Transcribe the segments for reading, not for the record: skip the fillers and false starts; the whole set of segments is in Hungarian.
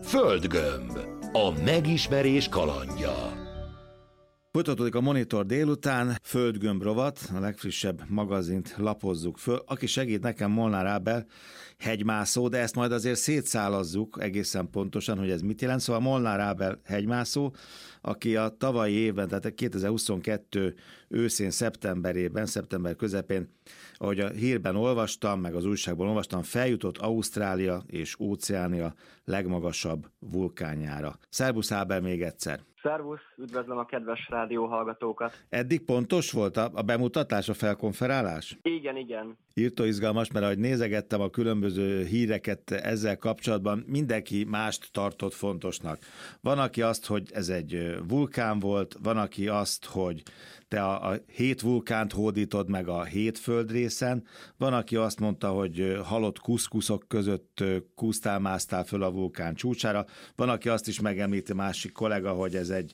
Földgömb. A megismerés kalandja. Folytatódik a Monitor délután, Földgömb rovat, a legfrissebb magazint lapozzuk föl. Aki segít nekem, Molnár Ábel, hegymászó, de ezt majd azért szétszálazzuk egészen pontosan, hogy ez mit jelent. Szóval Molnár Ábel hegymászó, aki a tavalyi évben, tehát 2022 őszén, szeptember közepén, ahogy a hírben olvastam, meg az újságban olvastam, feljutott Ausztrália és Óceánia legmagasabb vulkánjára. Szerbusz Ábel még egyszer! Szervusz, üdvözlöm a kedves rádióhallgatókat! Eddig pontos volt a bemutatás, a felkonferálás? Igen. Írtó izgalmas, mert ahogy nézegettem a különböző híreket ezzel kapcsolatban, mindenki mást tartott fontosnak. Van, aki azt, hogy ez egy vulkán volt, van, aki azt, hogy te a 7 vulkánt hódítod meg a 7 földrészen, van, aki azt mondta, hogy halott kuszkuszok között másztál föl a vulkán csúcsára, van, aki azt is megemlíti, másik kollega, hogy ez egy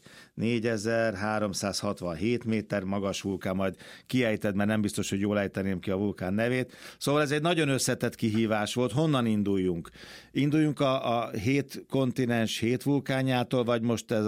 4367 méter magas vulkán, majd kiejted, mert nem biztos, hogy jól ejteném ki a vulkán nevét. Szóval ez egy nagyon összetett kihívás volt. Honnan induljunk? Induljunk a 7 kontinens 7 vulkánjától, vagy most ez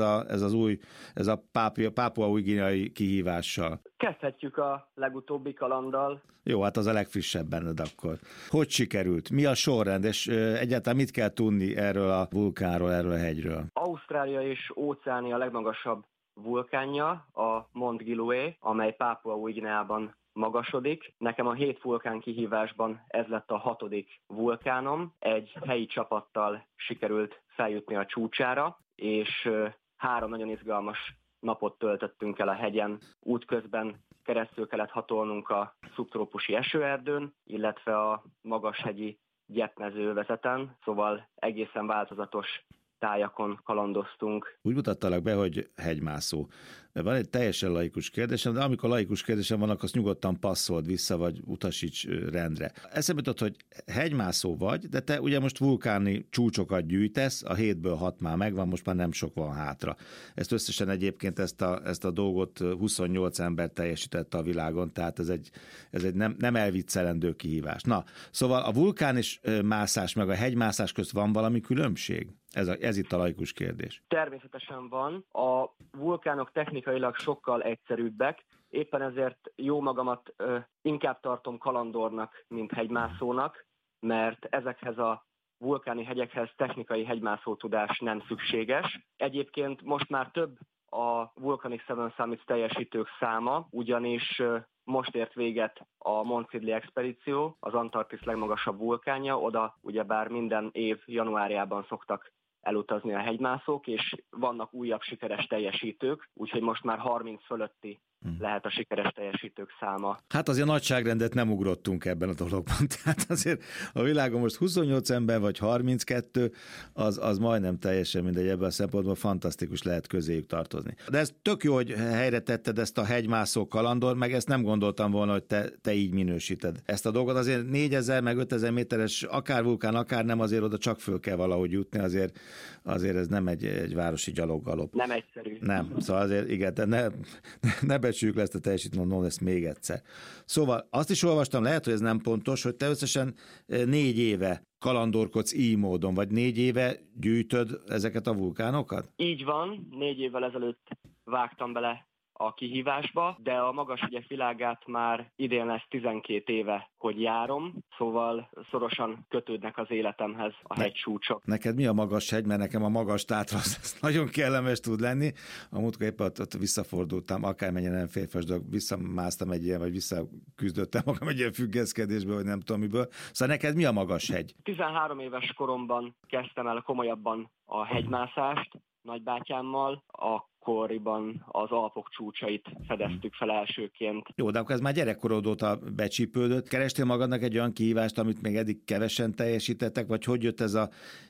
a Pápua új-guineai kihívással? Kezdhetjük a legutóbbi kalanddal. Jó, hát az a legfrissebb benned akkor. Hogy sikerült? Mi a sorrend, és egyáltalán mit kell tudni erről a vulkánról, erről a hegyről? Ausztrália és Óceánia legmagasabb vulkánja, a Mont Gilead, amely Pápua új-Guineában magasodik. Nekem a 7 vulkán kihívásban ez lett a 6. vulkánom. Egy helyi csapattal sikerült feljutni a csúcsára, és 3 nagyon izgalmas napot töltöttünk el a hegyen. Útközben keresztül kellett hatolnunk a szubtrópusi esőerdőn, illetve a magashegyi gyepmezővezeten, szóval egészen változatos tájakon kalandoztunk. Úgy mutattalak be, hogy hegymászó. Van egy teljesen laikus kérdésem, de amikor laikus kérdésem vannak, azt nyugodtan passzold vissza, vagy utasíts rendre. Eszembe jutott, hogy hegymászó vagy, de te ugye most vulkáni csúcsokat gyűjtesz, a 7-ből 6 már megvan, most már nem sok van hátra. Ezt összesen egyébként ezt a dolgot 28 ember teljesítette a világon, tehát ez egy nem elviccelendő kihívás. Na, szóval a vulkán és mászás meg a hegymászás közt van valami különbség? Ez itt a laikus kérdés. Természetesen van. A vulkánok technikailag sokkal egyszerűbbek, éppen ezért jó magamat inkább tartom kalandornak, mint hegymászónak, mert ezekhez a vulkáni hegyekhez technikai hegymászó tudás nem szükséges. Egyébként most már több a Volcanic Seven Summits teljesítők száma, ugyanis most ért véget a Mont Sidley expedíció, az Antarktisz legmagasabb vulkánja, oda ugyebár minden év januárjában szoktak elutazni a hegymászók, és vannak újabb sikeres teljesítők, úgyhogy most már 30 fölötti lehet a sikeres teljesítők száma. Hát azért nagyságrendet nem ugrottunk ebben a dologban, tehát azért a világon most 28 ember vagy 32, az majdnem teljesen mindegy, ebben a szempontból fantasztikus lehet közéjük tartozni. De ez tök jó, hogy helyre tetted ezt a hegymászó kalandor, meg ezt nem gondoltam volna, hogy te így minősíted ezt a dolgot. Azért 4000 meg 5000 méteres akár vulkán, akár nem, azért oda csak föl kell valahogy jutni, azért ez nem egy városi gyaloggalop. Nem egyszerű. Nem, szóval azért igen, de ne becsüljük le ezt a teljesítményt, mondom ezt még egyszer. Szóval azt is olvastam, lehet, hogy ez nem pontos, hogy te összesen 4 éve kalandorkodsz így módon, vagy 4 éve gyűjtöd ezeket a vulkánokat? Így van, 4 évvel ezelőtt vágtam bele a kihívásba, de a magashegyek világát már idén lesz 12 éve, hogy járom, szóval szorosan kötődnek az életemhez a hegycsúcsok. Neked mi a magashegy? Mert nekem a magas Tátra az nagyon kellemes tud lenni. A múltkor éppen ott visszafordultam, akármennyire nem férfias dolog, visszamásztam egy ilyen, vagy visszaküzdöttem magam egy ilyen függeszkedésbe, vagy nem tudom miből. Szóval neked mi a magashegy? 13 éves koromban kezdtem el komolyabban a hegymászást, nagybátyámmal, akkoriban az Alpok csúcsait fedeztük fel elsőként. Jó, de akkor ez már gyerekkorod óta becsípődött. Kerestél magadnak egy olyan kihívást, amit még eddig kevesen teljesítettek, vagy hogy jött ez a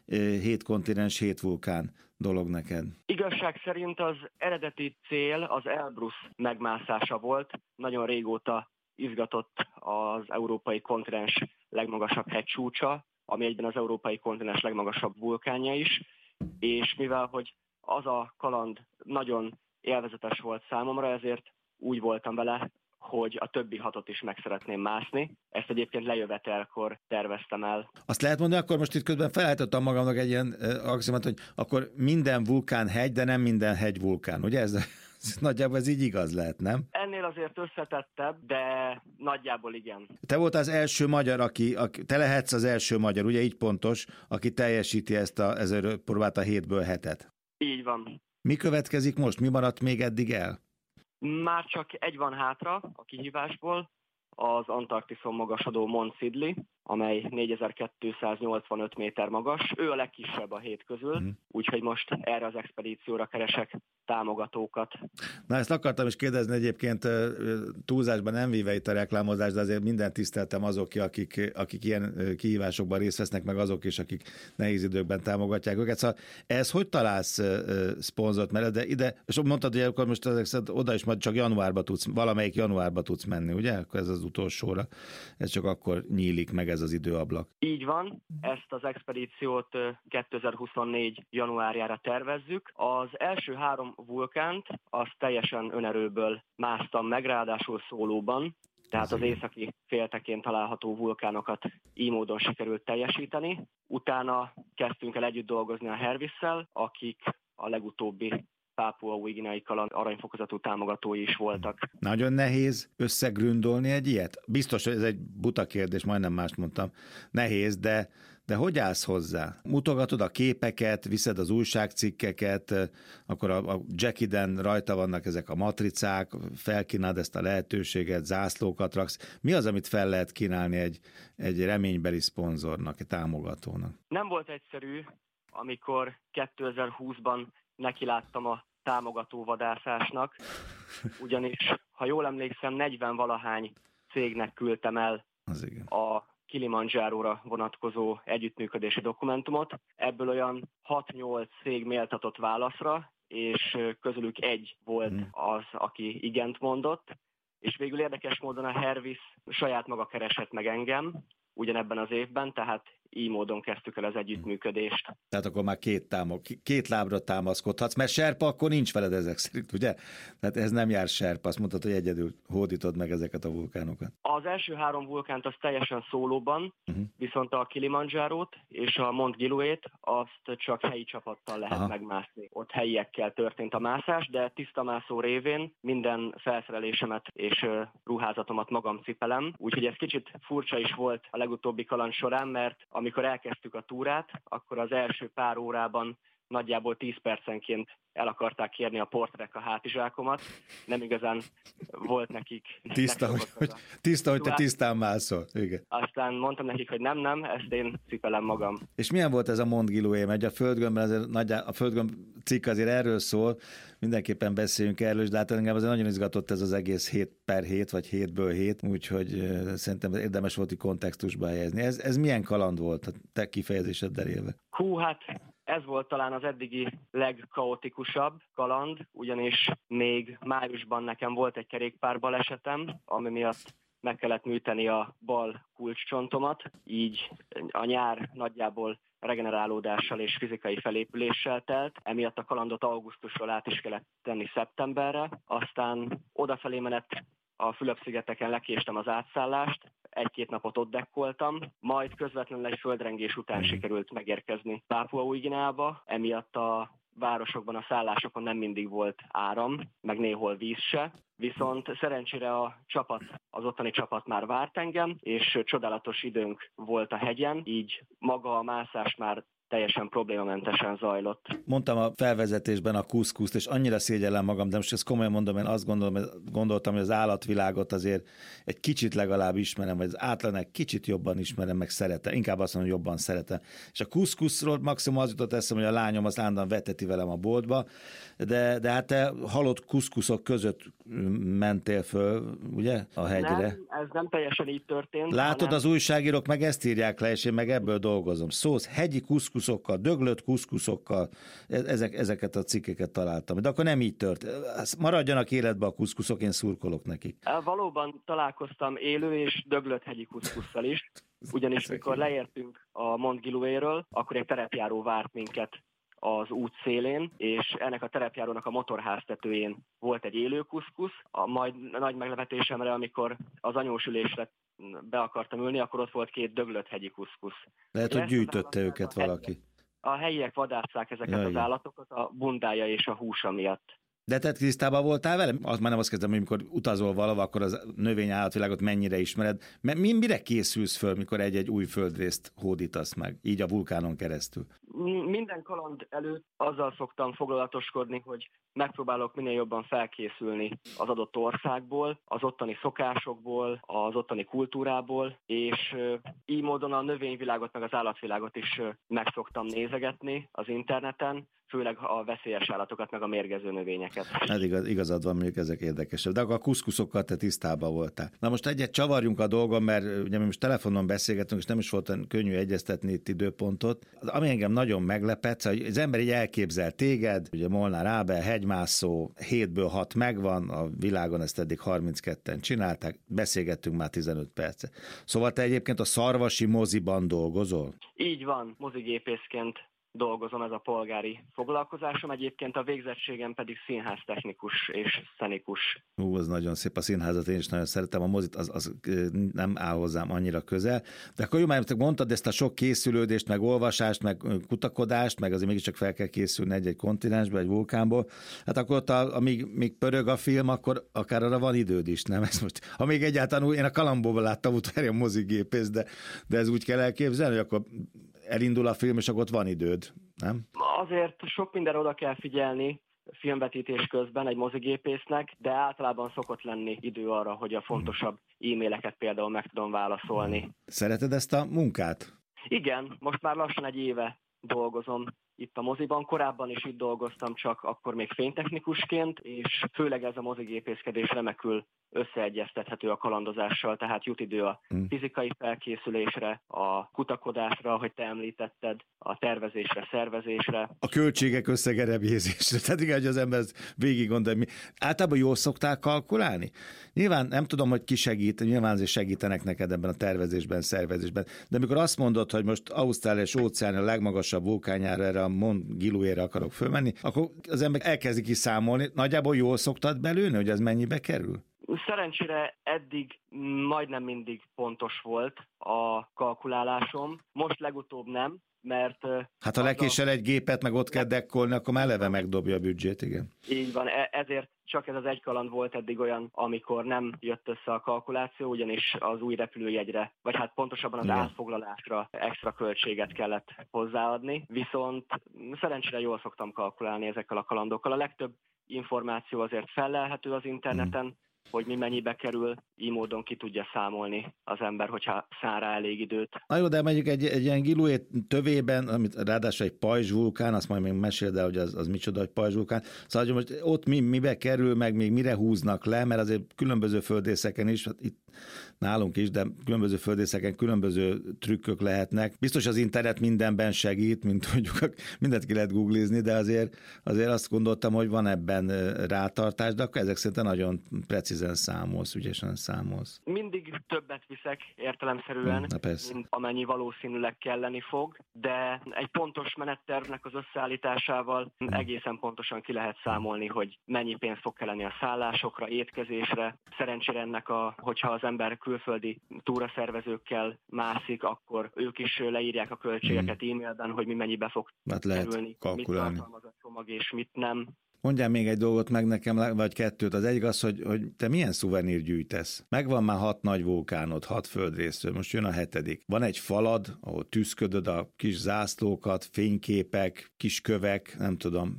7 kontinens, 7 vulkán dolog neked? Igazság szerint az eredeti cél az Elbrus megmászása volt. Nagyon régóta izgatott az európai kontinens legmagasabb hegycsúcsa, ami egyben az európai kontinens legmagasabb vulkánja is, és mivel hogy az a kaland nagyon élvezetes volt számomra, ezért úgy voltam vele, hogy a többi 6-ot is meg szeretném mászni. Ezt egyébként lejövetelkor terveztem el. Azt lehet mondani, akkor most itt közben felállítottam magamnak egy ilyen axiomát, hogy akkor minden vulkán hegy, de nem minden hegy vulkán, ugye? Nagyjából ez így igaz lehet, nem? Ennél azért összetettebb, de nagyjából igen. Te voltál az első magyar, te lehetsz az első magyar, ugye így pontos, aki teljesíti ezért próbált a 7-ből 7-et. Így van. Mi következik most? Mi maradt még eddig el? Már csak egy van hátra a kihívásból, az Antarktiszon magasodó Mont Sidley, amely 4285 méter magas. Ő a legkisebb a 7 közül, úgyhogy most erre az expedícióra keresek támogatókat. Na, ezt akartam is kérdezni egyébként, túlzásban nem véve itt a reklámozás, de azért mindent tiszteltem azok, akik ilyen kihívásokban részt vesznek, meg azok is, akik nehéz időkben támogatják őket. Szóval ez hogy találsz szponzort? Mert ide, és mondtad, hogy akkor most oda is majd csak valamelyik januárba tudsz menni, ugye? Akkor ez az utolsóra. Ez csak akkor nyílik meg ez az időablak. Így van, ezt az expedíciót 2024. januárjára tervezzük. Az első 3 vulkánt azt teljesen önerőből másztam meg, ráadásul szólóban, tehát az északi féltekén található vulkánokat így módon sikerült teljesíteni. Utána kezdtünk el együtt dolgozni a Hervisszel, akik a legutóbbi Pápua Új-Guineai kaland aranyfokozatú támogatói is voltak. Nagyon nehéz összegründolni egy ilyet? Biztos, hogy ez egy buta kérdés, majdnem mást mondtam. Nehéz, de hogy állsz hozzá? Mutogatod a képeket, viszed az újságcikkeket, akkor a Jackiden rajta vannak ezek a matricák, felkínálod ezt a lehetőséget, zászlókat raksz. Mi az, amit fel lehet kínálni egy reménybeli szponzornak, egy támogatónak? Nem volt egyszerű, amikor 2020-ban nekiláttam a támogatóvadászásnak, ugyanis, ha jól emlékszem, 40-valahány cégnek küldtem el a Kilimanjáróra vonatkozó együttműködési dokumentumot. Ebből olyan 6-8 cég méltatott válaszra, és közülük egy volt az, aki igent mondott, és végül érdekes módon a Hervisz saját maga keresett meg engem ugyanebben az évben, tehát így módon kezdtük el az együttműködést. Tehát akkor már két lábra támaszkodhatsz, mert serpa akkor nincs veled ezek szerint, ugye? Tehát ez nem jár serpa, azt mondtad, hogy egyedül hódítod meg ezeket a vulkánokat. Az első 3 vulkánt az teljesen szólóban, viszont a Kilimanjárót és a Mont Giluét azt csak helyi csapattal lehet megmászni. Ott helyiekkel történt a mászás, de tiszta mászó révén minden felszerelésemet és ruházatomat magam cipelem, úgyhogy ez kicsit furcsa is volt a legutóbbi kaland során, mert amikor elkezdtük a túrát, akkor az első pár órában nagyjából 10 percenként el akarták kérni a portrek a hátizsákomat. Nem igazán volt nekik. Tiszta, hogy te tisztán mászol. Igen. Aztán mondtam nekik, hogy nem, ezt én cipelem magam. És milyen volt ez a Mont Gilué? Mert a Földgömbben a Földgömb cikk azért erről szól, mindenképpen beszéljünk erről, de hát engem azért nagyon izgatott ez az egész 7/7, vagy 7-ből 7, úgyhogy szerintem érdemes volt kontextusba helyezni. Ez milyen kaland volt a te kifejezéseddel élve? Hát ez volt talán az eddigi legkaotikusabb kaland, ugyanis még májusban nekem volt egy kerékpárbalesetem, ami miatt meg kellett műteni a bal kulcscsontomat, így a nyár nagyjából regenerálódással és fizikai felépüléssel telt, emiatt a kalandot augusztusról át is kellett tenni szeptemberre, aztán odafelé menet a Fülöp-szigeteken lekéstem az átszállást, 1-2 napot ott dekkoltam, majd közvetlenül egy földrengés után sikerült megérkezni Pápua Új-Guineába, emiatt a városokban, a szállásokon nem mindig volt áram, meg néhol víz se, viszont szerencsére az ottani csapat már várt engem, és csodálatos időnk volt a hegyen, így maga a mászás már teljesen problémamentesen zajlott. Mondtam a felvezetésben a kuszkuszt, és annyira szégyellem magam, de most ezt komolyan mondom, én azt gondoltam, hogy az állatvilágot azért egy kicsit legalább ismerem, vagy az átlagnál kicsit jobban ismerem, meg szeretem. Inkább azt mondom, hogy jobban szeretem. És a kuszkuszról maximum az jutott eszem, hogy a lányom azt állandóan veteti velem a boltba, de hát te halott kuszkuszok között mentél föl, ugye, a hegyre? Nem, ez nem teljesen így történt. Látod, az újságírók meg ezt írják le, és én meg ebből dolgozom. Szósz, hegyi kuszkuszokkal, döglött kuszkuszokkal, ezeket a cikkeket találtam. De akkor nem így történt. Maradjanak életbe a kuszkuszok, én szurkolok nekik. Valóban találkoztam élő és döglött hegyi kuszkusszal is, ugyanis mikor leértünk a Mont Giluéről, akkor egy terepjáró várt minket az út szélén, és ennek a terepjárónak a motorháztetőjén volt egy élő kuszkusz. Majd nagy meglepetésemre, amikor az anyósülésre be akartam ülni, akkor ott volt 2 döglött hegyi kuszkusz. Lehet, hogy gyűjtötte őket valaki. A helyiek vadásszák ezeket az állatokat a bundája és a húsa miatt. De te tisztában voltál vele? Már nem azt kezdem, hogy amikor utazol valahova, akkor az növény-állatvilágot mennyire ismered. Mire készülsz föl, mikor egy új földrészt hódítasz meg, így a vulkánon keresztül? Minden kaland előtt azzal szoktam foglalatoskodni, hogy megpróbálok minél jobban felkészülni az adott országból, az ottani szokásokból, az ottani kultúrából, és így módon a növényvilágot meg az állatvilágot is meg szoktam nézegetni az interneten, főleg a veszélyes állatokat, meg a mérgező növényeket. Hát igazad van, mondjuk ezek érdekesek. De akkor a kuszkuszokkal te tisztában voltál. Na most egyet csavarjunk a dolgon, mert ugye mi most telefonon beszélgetünk, és nem is volt könnyű egyeztetni itt időpontot. Ami engem nagyon meglepett, hogy az ember így elképzel téged, ugye Molnár Ábel, hegymászó, 7-ből 6 megvan, a világon ezt eddig 32-en csinálták, beszélgettünk már 15 percet. Szóval te egyébként a Szarvasi moziban dolgozol? Így van, mozigépészként dolgozom, ez a polgári foglalkozásom, egyébként a végzettségem pedig színháztechnikus és szcenikus. Az nagyon szép, a színházat én is nagyon szeretem, a mozit az nem áll hozzám annyira közel. De akkor jó, már mondtad ezt a sok készülődést, meg olvasást, meg kutakodást, meg azért mégiscsak fel kell készülni egy kontinensbe, egy vulkánból. Hát akkor ott, amíg pörög a film, akkor akár arra van időd is, nem? Ez most, ha még egyáltalán én a Kalambóban láttam utoljára a mozigépész, de ez úgy kell elképzelni, hogy akkor elindul a film, és akkor ott van időd, nem? Azért sok mindenre oda kell figyelni filmvetítés közben egy mozigépésznek, de általában szokott lenni idő arra, hogy a fontosabb e-maileket például meg tudom válaszolni. Szereted ezt a munkát? Igen, most már lassan egy éve dolgozom itt a moziban. Korábban is itt dolgoztam, csak akkor még fénytechnikusként, és főleg ez a mozigépészkedés remekül összeegyeztethető a kalandozással, tehát jut idő a fizikai felkészülésre, a kutakodásra, hogy te említetted, a tervezésre, szervezésre. A költségek összegerebjézésre. Tehát igen, hogy az ember végig gondolja, mi. Általában jól szoktál kalkulálni? Nyilván nem tudom, hogy ki segít, nyilván azért segítenek neked ebben a tervezésben, szervezésben, de amikor azt mondod, hogy most Ausztrália és óceán a legmagasabb vulkánjára, erre a Mont Giluére akarok fölmenni, akkor az ember elkezdi kiszámolni. Nagyjából jól szoktad belőni, hogy ez mennyibe kerül? Szerencsére eddig majdnem mindig pontos volt a kalkulálásom. Most legutóbb nem, mert... Hát ha lekésel egy gépet, meg ott kell dekkolni, akkor már eleve megdobja a büdzsét, igen. Így van, ezért csak ez az egy kaland volt eddig olyan, amikor nem jött össze a kalkuláció, ugyanis az új repülőjegyre, vagy hát pontosabban az átfoglalásra extra költséget kellett hozzáadni. Viszont szerencsére jól szoktam kalkulálni ezekkel a kalandokkal. A legtöbb információ azért fellelhető az interneten, hogy mi mennyibe kerül, így módon ki tudja számolni az ember, hogyha szán rá elég időt. Na jó, de mondjuk egy ilyen Gilué tövében, amit ráadásul egy pajzsvulkán, azt majd még meséld el, hogy az micsoda, egy pajzsvulkán. Szóval, hogy most ott mibe kerül, meg még mire húznak le, mert azért különböző földrészeken is, hát itt nálunk is, de különböző földrészeken különböző trükkök lehetnek. Biztos az internet mindenben segít, mint tudjuk, mindent ki lehet googlizni, de azért azt gondoltam, hogy van ebben rátartás, de akkor ezek szerint nagyon precízen számolsz, ügyesen számolsz. Mindig többet viszek értelemszerűen, mint amennyi valószínűleg kelleni fog, de egy pontos menettervnek az összeállításával egészen pontosan ki lehet számolni, hogy mennyi pénz fog kelleni a szállásokra, étkezésre. Szerencsére ennek hogyha az ember külföldi túraszervezőkkel mászik, akkor ők is leírják a költségeket e-mailben, hogy mi mennyibe fog kerülni, mit tartalmaz a csomag és mit nem. Mondjál még egy dolgot meg nekem, vagy kettőt. Az egyik az, hogy te milyen szuvenír gyűjtesz? Megvan már 6 nagy vulkánod, 6 földrészről, most jön a 7. Van egy falad, ahol tüszködöd a kis zászlókat, fényképek, kis kövek, nem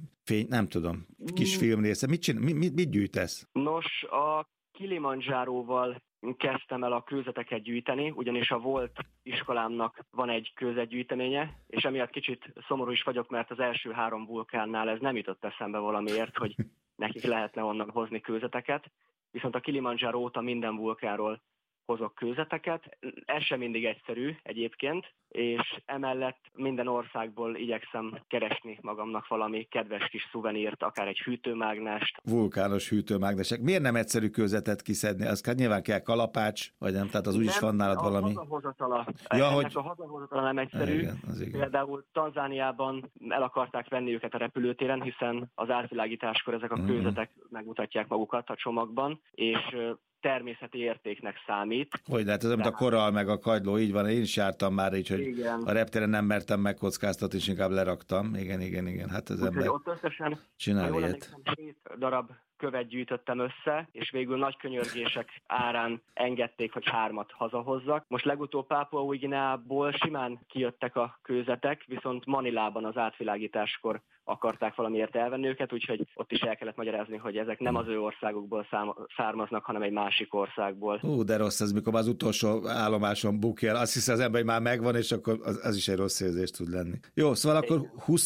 tudom, kis filmrésze. Mit gyűjtesz? Nos, a Kilimanjáróval kezdtem el a kőzeteket gyűjteni, ugyanis a volt iskolámnak van egy kőzetgyűjteménye, és emiatt kicsit szomorú is vagyok, mert az első 3 vulkánnál ez nem jutott eszembe valamiért, hogy nekik lehetne onnan hozni kőzeteket, viszont a Kilimanjáró óta minden vulkánról hozok kőzeteket. Ez sem mindig egyszerű egyébként, és emellett minden országból igyekszem keresni magamnak valami kedves kis szuvenírt, akár egy hűtőmágnest. Vulkános hűtőmágnesek. Miért nem egyszerű kőzetet kiszedni? Az nyilván kell kalapács, vagy nem? Tehát az úgyis van nálad valami. A hazahozatala. Ja, a hazahozatala nem egyszerű. Igen. Például Tanzániában el akarták venni őket a repülőtéren, hiszen az átvilágításkor ezek a kőzetek megmutatják magukat a csomagban, és természeti értéknek számít. Hogy lehet, ez mint a korall meg a kagyló, így van, én is jártam már így, hogy igen. A reptéren nem mertem megkockáztatni, és inkább leraktam. Igen. Hát az ember ott összesen csinál ilyet. 7 darab követ gyűjtöttem össze, és végül nagy könyörgések árán engedték, hogy 3 hazahozzak. Most legutóbb Pápua Új-Guineából simán kijöttek a kőzetek, viszont Manilában az átvilágításkor akarták valamiért elvenni őket, úgyhogy ott is el kellett magyarázni, hogy ezek nem az ő országukból származnak, hanem egy másik országból. De rossz ez, mikor az utolsó állomáson bukjál. Azt hiszi az ember, hogy már megvan, és akkor az is egy rossz érzés tud lenni. Jó, szóval akkor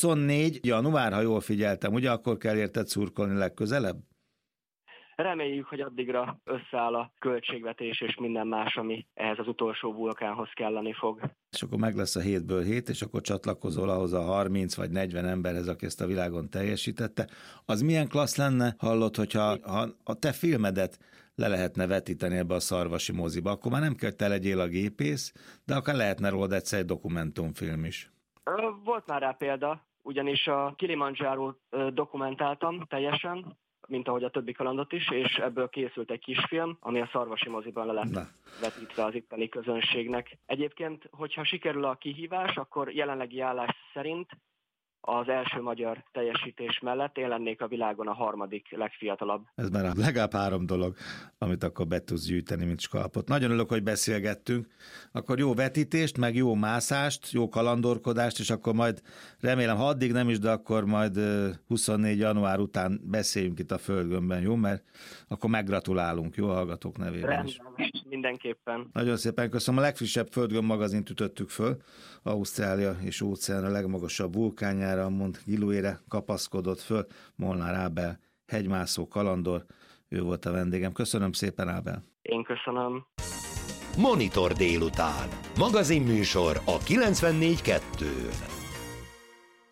24 január, ha jól figyeltem, ugye akkor kell érted szurkolni legközelebb? Reméljük, hogy addigra összeáll a költségvetés és minden más, ami ehhez az utolsó vulkánhoz kelleni fog. És akkor meg lesz a 7-ből 7, és akkor csatlakozol ahhoz a 30 vagy 40 emberhez, aki ezt a világon teljesítette. Az milyen klassz lenne, hallod, hogyha a te filmedet le lehetne vetíteni ebbe a szarvasi moziba, akkor már nem kell te legyél a gépész, de akár lehetne rólad egyszer egy dokumentumfilm is. Volt már rá példa, ugyanis a Kilimanjárót dokumentáltam teljesen, mint ahogy a többi kalandot is, és ebből készült egy kisfilm, ami a szarvasi moziban le lett vetítve az itteni közönségnek. Egyébként, hogyha sikerül a kihívás, akkor jelenlegi állás szerint az első magyar teljesítés mellett én lennék a világon a 3. legfiatalabb. Ez már legalább 3 dolog, amit akkor be tudsz gyűjteni, mint skalpot. Nagyon örülök, hogy beszélgettünk. Akkor jó vetítést, meg jó mászást, jó kalandorkodást, és akkor majd remélem, ha addig nem is, de akkor majd 24 január után beszéljünk itt a Földgömbben, jó? Mert akkor meggratulálunk, jó, hallgatók nevében is. Mindenképpen. Nagyon szépen köszönöm. A legfrissebb Földgömb magazint ütöttük föl. Ausztrália és óceán a legmagasabb vulkánjára, Mont Giluére kapaszkodott föl. Molnár Ábel, hegymászó kalandor, ő volt a vendégem. Köszönöm szépen, Ábel. Én köszönöm. Monitor délután. Magazinműsor a 94.2-n.